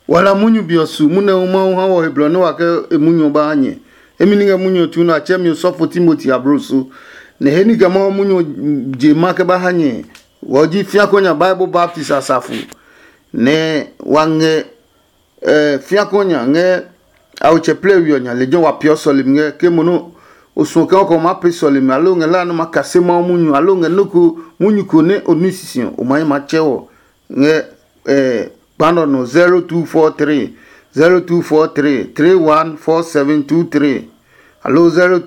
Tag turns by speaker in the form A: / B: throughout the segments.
A: wala munyu biosu mune uma ha wo hebro no wa ke munyu ba anye emini ga munyu tu na chemi sofo Timothy abrosu ne heni ga ma munyu je ma ke ba hanye woji fia konya Bible Baptist asafu ne wange fia konya nge au cheple wionya lejo wa pio solim nge ke mono osunka ko ma pe solim alo nge la no makase ma munyu alo nge nuku munyu ko ne onisisio o mai ma chewo nge bando no 0243 314723 alo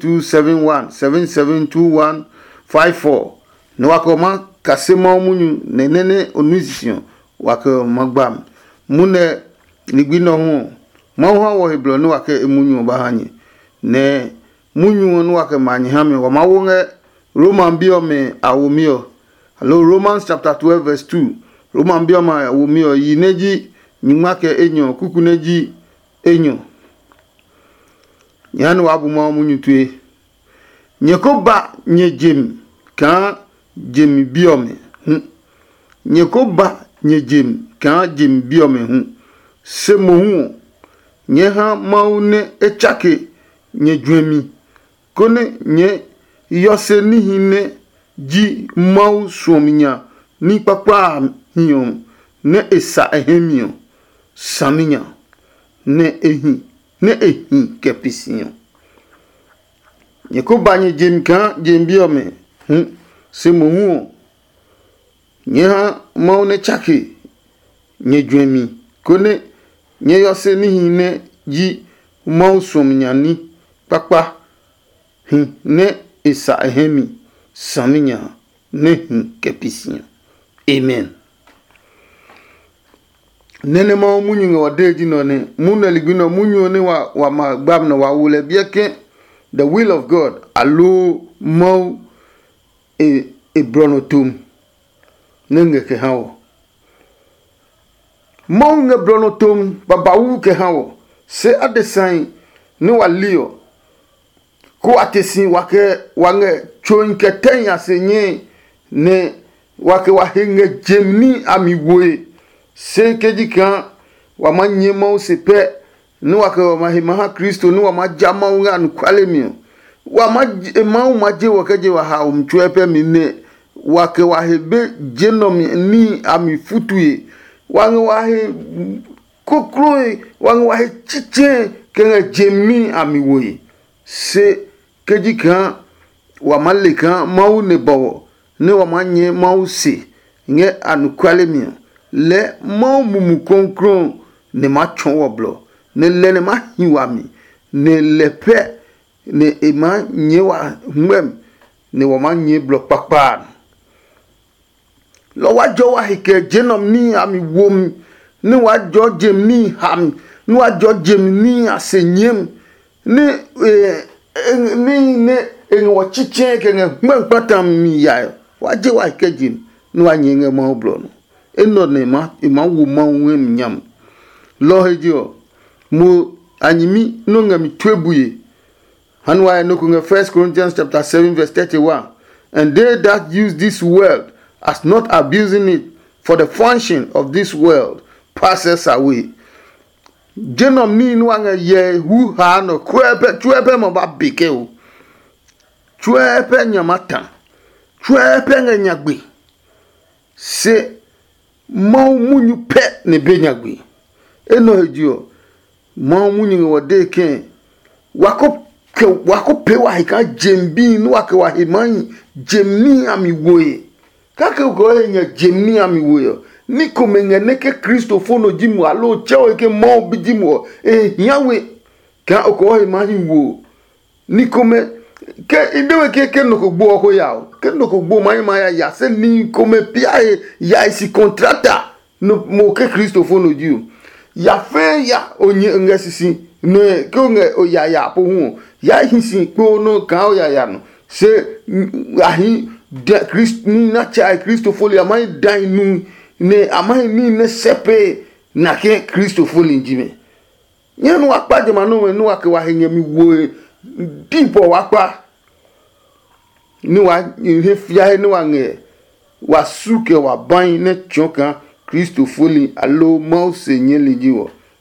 A: 0271772154 no wakoma kasema munyu nenene onisisio waka magbam mune ligbino hu ma ho wo heblo no waka emunyu bahanye ne munyu no waka manyi hame wa mawonge Roman biome awomio alo Romans chapter 12 verse 2 Roman bioma awomio yineji nyumake enyo kukuneji enyo nyanu wabu ma munyu tue nyekoba nyejem ka jem biome nyekoba nyejem ka jem biome hu semohu nyeha maune echake nyedwemi kone nye yose nihine ji mau suominya ni papa hiyo ne esa ehemio saminya ne ehi kepisiyo nyekoba nyejem ka jem biome hu semohu nyeha maune chake nyedwemi kone nye yose nihine ji mau suominya ni papa ne esa ehemi saminya ne kepisiyo amen nene ma munyu nga wadeji no ne muna ligino munyu ne wa magbam na wa wule bieke the will of God alo mau bronotum nenge ke hawo mau nge bronotum babawu ke hawo se adesan ne walio ko atesi wake wange chonke tenya senye ne wake wahenge jemni amiwe se kejika wamanye mau sepe ne wake wamahima Kristo ne wamajama unga nkwalemi mau maje wakaje wa ha umchwepe mine wake wahebe jenom ni amifutue wange wahe kokroi wange wahe chiche kenga jemni amiwe se kejika wamalika mau ne bawo ne wamanye mau se nge anukwalemi le mau mumu konkron ne machon woblo ne le ne mahiwami ne lepe ne ema nyewa mwem ne wamanye blo pakpan lo wajo wa hike jenom ni ami wom ne wajo jem ni ham ne wajo jem ni asenyem ne ne enwo chiche ke ngpatam mi ya waje wa hike jim ne wanyenge ma oblo no eno ne ma wo ma wem nyam lo hejo mo anyimi no ngami twebuye hanwa no kunga 1 Corinthians chapter 7 verse 31 and they that use this world as not abusing it for the function of this world passes away jenom ni no anga ye hu ha no twepe mo ba beke o twepe nyamata twepe nganyagbe se mau munyu pe ne benyagbe eno hejo mau munyu wode ken wako pe wa hika jembi no wake wa himan jemni amiwoe kake ko enya jemni amiwoe niko mengeneke Kristo fono jimu alo chao ke mau bijimu yawe ka ko himan wo niko me ke idewe ke no ko gbo ko yao ke no ko gbo mai ya se ni ko me pia ya isi contractor no mo ke Kristo fono jiu ya fe ya onye ngasisi no ko nge o ya po hu ya hisi ko no ka o ya no se ahi de Kristo ni na cha Kristo folia mai dai nu ne amai ni ne sepe na ke Kristo folia njime nyanu akpaje manu no ake wa henye mi wo dipo wakpa ni wa hefia ni wa nge wa suke wa ban ne choka Kristo folia alo mau senye lejiwo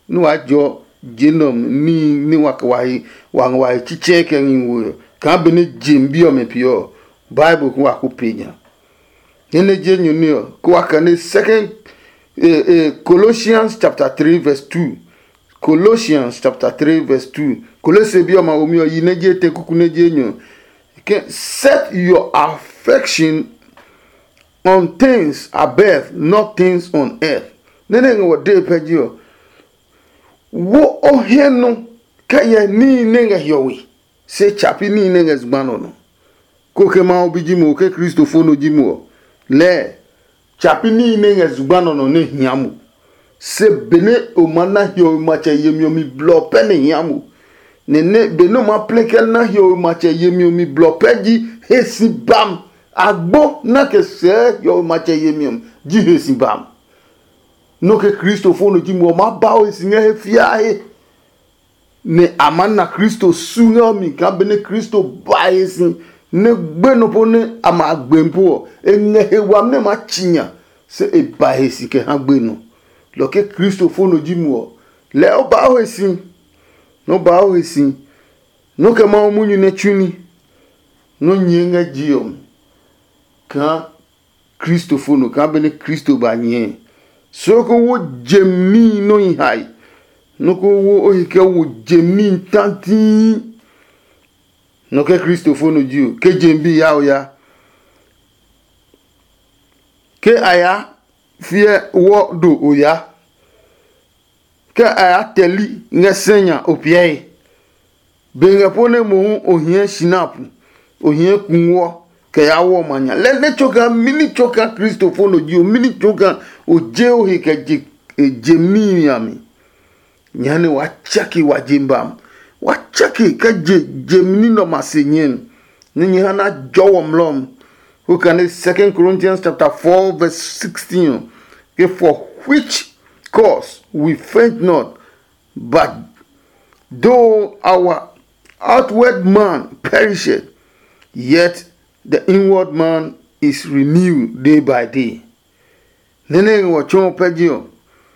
A: no wajo genom ni wakwa chiche ken wo ka be ne jimbi o me pio Bible ko akupenya ene je nyunio ko akane second Colossians chapter 3 verse 2. Colossians chapter 3 verse 2. Kolose bi o ma omi o yi neje te kuku neje nyo. Set your affection on things above, not things on earth. Nene ngo de pejio. Wo oheno kaya ni nenga yowi. Se chapi ni nenga zbano no. Koke ma obijimo ke Kristofono jimo. Le chapi ni nenga zbano no ne hiamu. Se bene o mana yo macha yemiomi blo pene hiamu. Nene beno ma plekel na yo macha yemiomi blo peji hesi bam. Agbo na ke se yo macha yemiom ji hesi bam. No ke Kristofono jimo ma bawo singa he fiahe. Ne amana Kristo sunga mi ka bene Kristo baesin ne gbeno pone ama agbempo enge hewam ne ma chinya se e baesi ke ha gbeno lo ke Kristofono jimo le o baesin no baesin no ke ma omunyu ne chuni no nyenga jiom ka Kristofono ka bene Kristo banye so ko wo jemni no ihai no ko wo ohike wo jemni tanti no ke Kristofono jiu ke jembi ya oya ke aya fie wo do oya ke aya teli ngesenya opie benga pone mo ohie sinapu ohie kunwo ke ya wo manya le choka mini choka Kristofono jiu mini choka oje ohike jemni yami nyane wachaki wajimbam wachaki ka jemni no masenyen ni hana jowomlom who can 2 Corinthians chapter 4 verse 16 okay, for which cause we faint not, but though our outward man perisheth, yet the inward man is renewed day by day. Nene wachon pejio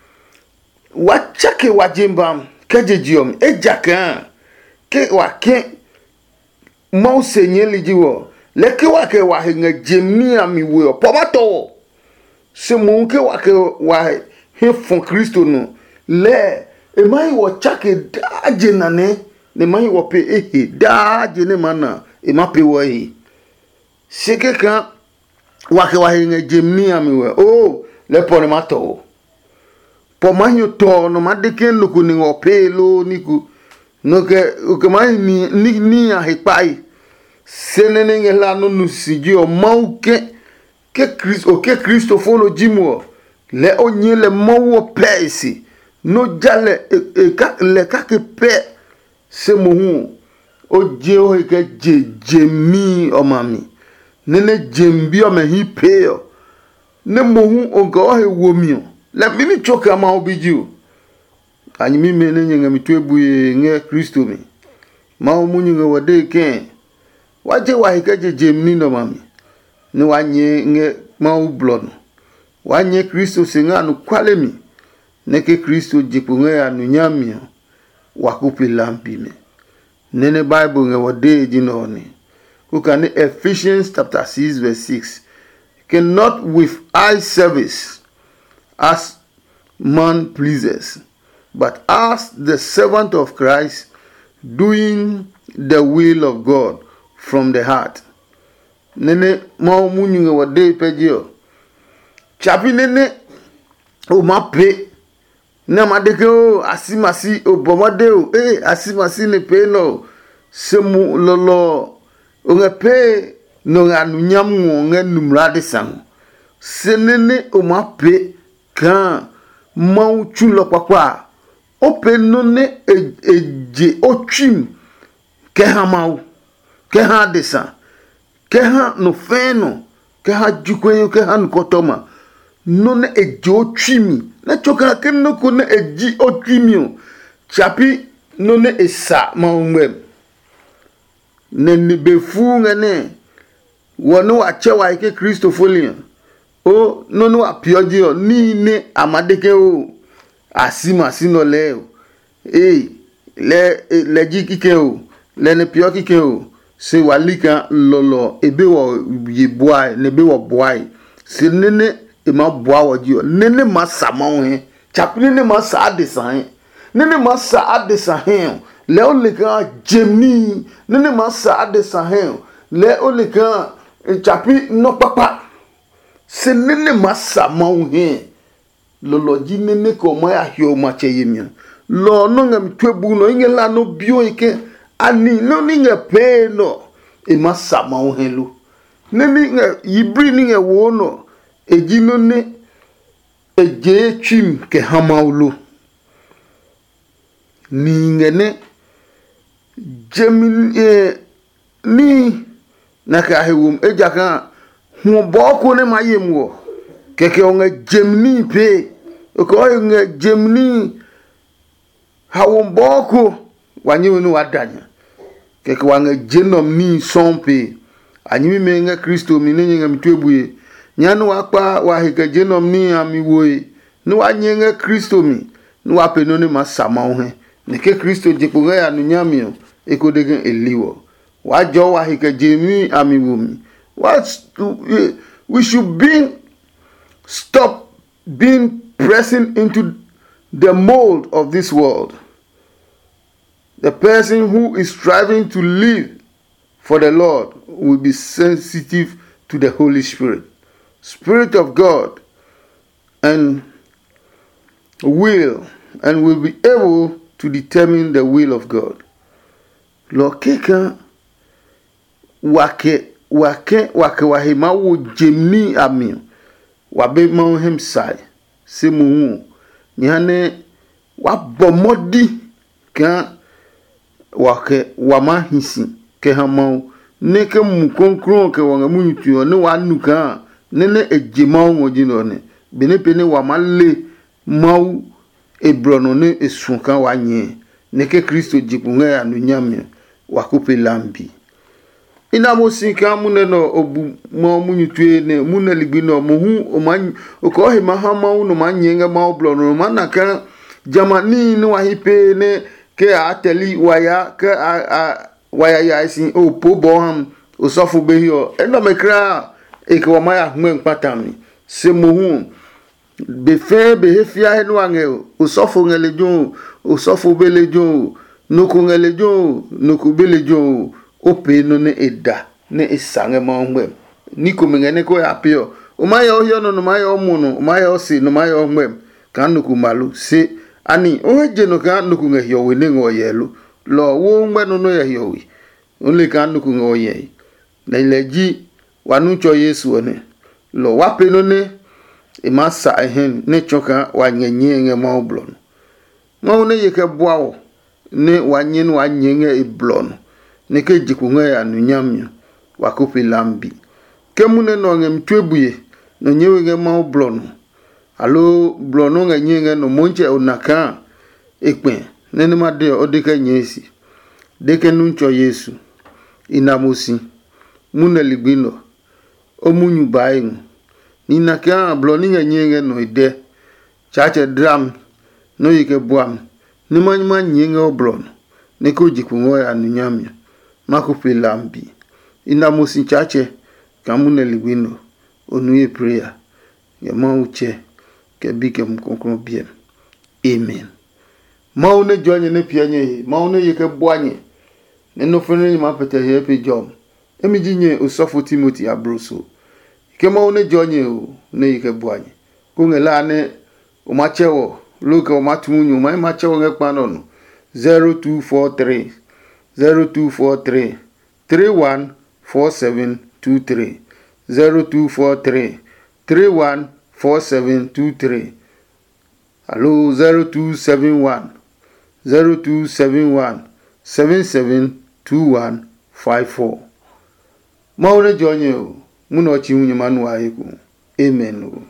A: wachake wajimbam kejejiom ejaka ke wake mo senyeli jiwo leke wake wa hinga jemni amiwo pomato se mo ke wake wa he fon Kristo no le e mai wo chake daje nane ne mai wo pe ehe daje ne mana e ma pe wo yi seke kan wake wa hinga jemni amiwo oh le pone mato po manyo to no madeke luku ni opelo niku no ke mai ni a hepai senene ngela no nusiji o mauke ke Kristofono jimo le onye le mawo pesi no jale le ka ke pe se mohu o je o ke jemi o mami nene jembi o me hi pe o ne mohu o go he womio le mimi choka ma obiju anyi mi mene nyenga mitwebuye nge Kristo mi ma omunyu nge wade ken waje wa hikaje jemni no mami ni wanye nge ma ublon wanye Kristo singa no kwale mi neke Kristo jipunge ya no nyamia wakupi lampi me nene Bible nge wade jino ni kukane Ephesians chapter 6 verse 6 cannot with eye service as man pleases, but as the servant of Christ, doing the will of God from the heart. Nene ma munyu nge wade pejio chapi nene o mape na madeke o asimasi o bomade o asimasi ne pe no semu lolo o nge pe no nganunyam nge numrade sang senene o mape kan mau chulo kwakwa ope none eje ochim ke ha mau ke ha desa ke ha no feno ke ha jukwenyo ke ha nkotoma none eje ochimi na choka ke no ko na eji ochimio chapi none esa maumwe ne befu ngane wono achewa ke Kristofolia o nonu apioji o ni ne amadeke o asima sino leo le jikike o le ne pio kike o se walika lolo ebe wo ye boy ne be wo boy se nene e ma boa wo ji nene ma sama wo he chapni ne ma sa de san nene ma sa de san he le o le kan jemni nene ma sa de san he le o le kan chapi no papa se nene ma sama wo he lolo ji nene ko ma ya hio ma che yemi lo no ngam twebu no inge la no bio ike ani no ninga pe no e ma sama wo he lu nene nga yibri ninga wo no eji no ne eje twim ke hamaulu ni ngene jemin ni naka hewum ejaka hu boko ne mayem wo keke onga jemni pe ko onga jemni hawum boko wanyi no wadanya keke wanga jenom ni sompe anyimi menga Kristo mi ne nyanga mitwebuye nyanu wakpa wa hika jenom ni amiwoe no wanyenga Kristo mi no wapeno ne masama ho ne ke Kristo jepunga ya no nyamio ekodegen eliwo wajo wa hika jemi amiwomi we should stop being pressing into the mold of this world. The person who is striving to live for the Lord will be sensitive to the Holy Spirit, Spirit of God, and will be able to determine the will of God. Lord keka wake wahema wo jemni ami wabe ma hem sai se mu nyane wabomodi ka wake wama hisi ke hama ne ke mu konkron ke wanga mu yutu ne wanu ka ne ejima ngoji no ne benepene wama le mau ebrono ne esunka wanye ne ke Kristo jipunga ya no nyame wakupe lambi ina musika mune no obu mo munyutue ne mune ligbi no mohu oman okohe mahama no manyenga ma oblono manaka jamani no wahipe ne ke ateli waya ke waya ya sin opo boham osofu behio endo mekra eke wa maya hwen patami se mohu befe behefia henu ange osofu ngelejo osofu belejo nuku ngelejo nuku belejo ope no ne eda ne esange ma ngwe niko mengene ko apio o maya ohio no maya omuno o maya osi no maya ngwe kan nuku malu se ani o heje no kan nuku ngehio we ne ngo yelu lo wo ngwe no ya hio wi onle kan nuku ngo ye na ileji wanu cho Yesu one lo wape no ne e masa ehen ne choka wanyenye nge ma oblon ma ne yeke boawo ne wanyen wanyenye e blon ne ke jikunga ya nunyamyo wakupi lambi kemune no ngem twebuye no nyewe nge ma oblon alo blono nge nyenge no monche onaka ekpe nene made odeka nyesi deke nuncho Yesu inamusi mune ligbino omunyu bayin nina ka bloni nge nyenge no ide chache dram no yike buam ni manyuma nyenge oblon ne ko jikunga ya nunyamyo makupi lambi inamusi chache kamune ligbino onuye prayer ya mauche kebike mkonkron bien amen maune jonye ne pianye maune yeke boanye ne no fene ma pete he pe jom emijinye osofu Timothy abruso ke maune jonye o ne yeke boanye kungela ne o machewo luka o matumunyu ma machewo ngekpanono 0243 314723 0243 314723 Hello 0271 772154 Maune jonye o muno chi hunye manu ayeku amen o